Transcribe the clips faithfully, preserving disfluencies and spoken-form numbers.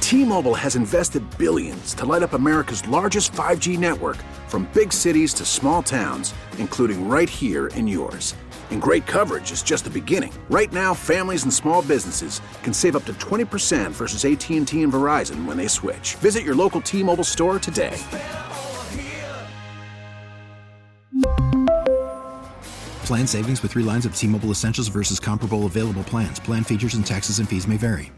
T-Mobile has invested billions to light up America's largest five G network, from big cities to small towns, including right here in yours. And great coverage is just the beginning. Right now, families and small businesses can save up to twenty percent versus A T and T and Verizon when they switch. Visit your local T-Mobile store today. Plan savings with three lines of T-Mobile Essentials versus comparable available plans. Plan features and taxes and fees may vary.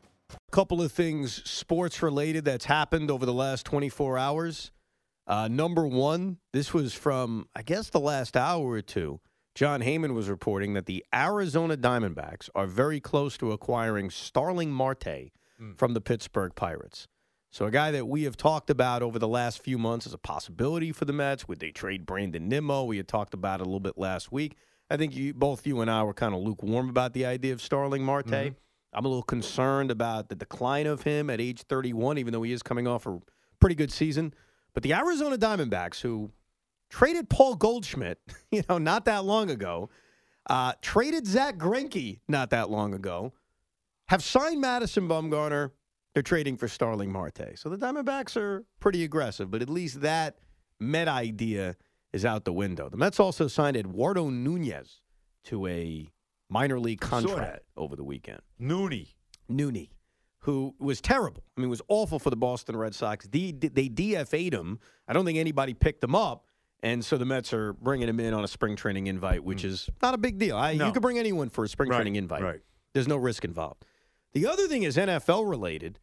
Couple of things sports related that's happened over the last twenty-four hours. Uh, number one, this was from, I guess, the last hour or two. John Heyman was reporting that the Arizona Diamondbacks are very close to acquiring Starling Marte mm. from the Pittsburgh Pirates. So a guy that we have talked about over the last few months as a possibility for the Mets. Would they trade Brandon Nimmo? We had talked about it a little bit last week. I think you, both you and I were kind of lukewarm about the idea of Starling Marte. Mm-hmm. I'm a little concerned about the decline of him at age thirty-one, even though he is coming off a pretty good season. But the Arizona Diamondbacks, who traded Paul Goldschmidt, you know, not that long ago, uh, traded Zach Greinke not that long ago, have signed Madison Bumgarner. They're trading for Starling Marte. So the Diamondbacks are pretty aggressive, but at least that Met idea is out the window. The Mets also signed Eduardo Nunez to a minor league contract over the weekend. Nooney. Nooney, who was terrible. I mean, was awful for the Boston Red Sox. They, they D F A'd him. I don't think anybody picked him up. And so the Mets are bringing him in on a spring training invite, which mm. is not a big deal. I, no. You could bring anyone for a spring right, training invite. Right. There's no risk involved. The other thing is N F L related,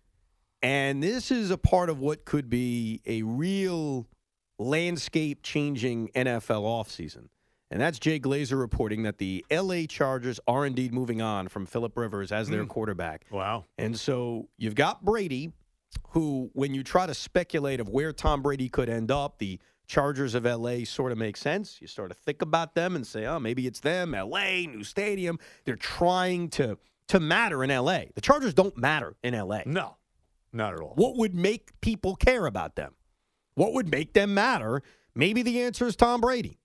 and this is a part of what could be a real landscape-changing N F L offseason. And that's Jay Glazer reporting that the L A Chargers are indeed moving on from Phillip Rivers as their mm. quarterback. Wow. And so you've got Brady, who, when you try to speculate of where Tom Brady could end up, the Chargers of L A sort of make sense. You sort of think about them and say, oh, maybe it's them, L A, new stadium. They're trying to, to matter in L A. The Chargers don't matter in L A. No, not at all. What would make people care about them? What would make them matter? Maybe the answer is Tom Brady.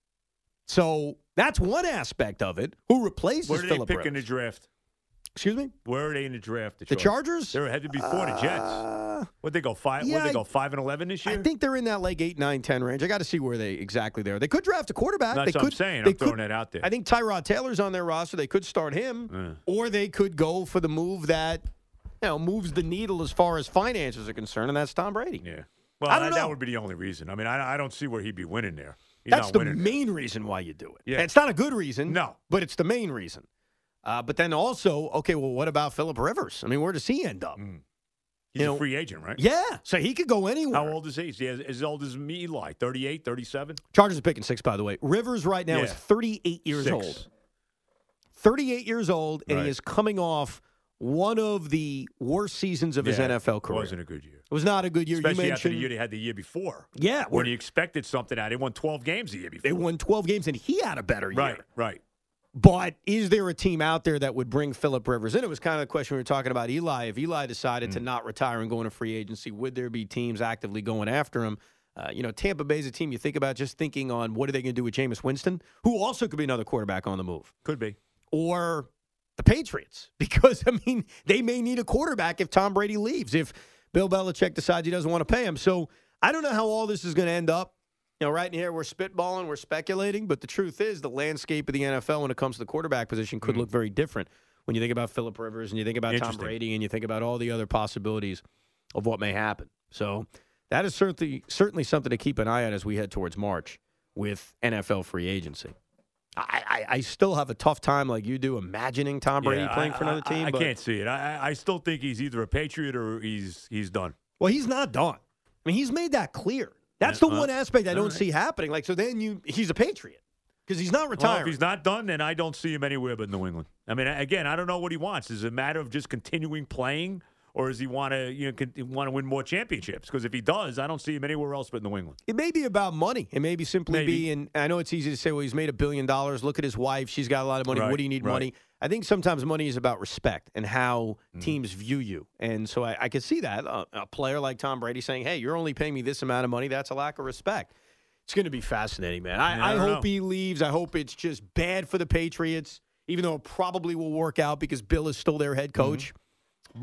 So that's one aspect of it. Who replaces Where do Phillip they pick Rivers? in the draft? Excuse me? Where are they in the draft? The, the Chargers? They're ahead before uh, the Jets. What they go five? Yeah, what they go five and eleven this year? I think they're in that like eight, nine, ten range. I got to see where they exactly there. They could draft a quarterback. That's they what could, I'm saying. They I'm throwing could, that out there. I think Tyrod Taylor's on their roster. They could start him, uh. or they could go for the move that you know moves the needle as far as finances are concerned, and that's Tom Brady. Yeah. Well, I don't that, know. that would be the only reason. I mean, I, I don't see where he'd be winning there. He's That's the winning main there. reason why you do it. Yeah. And it's not a good reason. No. But it's the main reason. Uh, but then also, okay, well, what about Phillip Rivers? I mean, where does he end up? Mm. He's you a know, free agent, right? Yeah. So he could go anywhere. How old is he? Is he as old as me, Eli? thirty-eight, thirty-seven? Chargers are picking six, by the way. Rivers right now yeah. is thirty-eight years six. old. thirty-eight years old, and right. he is coming off one of the worst seasons of yeah, his N F L career. It wasn't a good year. It was not a good year. Especially you after mentioned, the year they had the year before. Yeah. When you expected something out. They won twelve games the year before. They won twelve games, and he had a better year. Right, right. But is there a team out there that would bring Phillip Rivers in? It was kind of the question we were talking about Eli. If Eli decided mm. to not retire and go into free agency, would there be teams actively going after him? Uh, you know, Tampa Bay's a team you think about just thinking on what are they going to do with Jameis Winston, who also could be another quarterback on the move. Could be. Or the Patriots, because, I mean, they may need a quarterback if Tom Brady leaves, if Bill Belichick decides he doesn't want to pay him. So I don't know how all this is going to end up. You know, right in here, we're spitballing, we're speculating, but the truth is the landscape of the N F L when it comes to the quarterback position could mm. look very different when you think about Phillip Rivers and you think about Tom Brady and you think about all the other possibilities of what may happen. So that is certainly certainly something to keep an eye on as we head towards March with N F L free agency. I, I, I still have a tough time, like you do, imagining Tom Brady yeah, playing I, for another I, team. I but, can't see it. I, I still think he's either a Patriot or he's he's done. Well, he's not done. I mean, he's made that clear. That's the uh, one aspect I don't right. see happening. Like, so then you, he's a Patriot because he's not retiring. Well, if he's not done, then I don't see him anywhere but New England. I mean, again, I don't know what he wants. Is it a matter of just continuing playing, or does he want to you know want to win more championships? Because if he does, I don't see him anywhere else but New England. It may be about money. It may be simply Maybe. be, and I know it's easy to say, well, he's made a billion dollars. Look at his wife. She's got a lot of money. Right, What do you need right. money? I think sometimes money is about respect and how Mm. teams view you. And so I, I could see that. A, a player like Tom Brady saying, hey, you're only paying me this amount of money. That's a lack of respect. It's going to be fascinating, man. I, Yeah, I I don't hope know. he leaves. I hope it's just bad for the Patriots, even though it probably will work out because Bill is still their head coach. Mm-hmm. But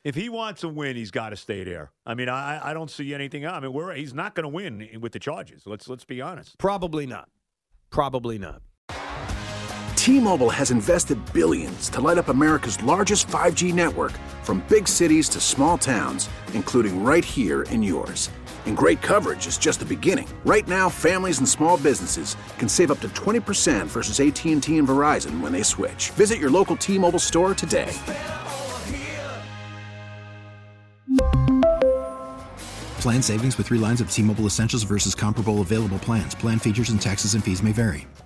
If he wants a win, he's got to stay there. I mean, I I don't see anything. I mean, we're he's not going to win with the Chargers. Let's let's be honest. Probably not. Probably not. T-Mobile has invested billions to light up America's largest five G network, from big cities to small towns, including right here in yours. And great coverage is just the beginning. Right now, families and small businesses can save up to twenty percent versus A T and T and Verizon when they switch. Visit your local T-Mobile store today. Plan savings with three lines of T-Mobile Essentials versus comparable available plans. Plan features and taxes and fees may vary.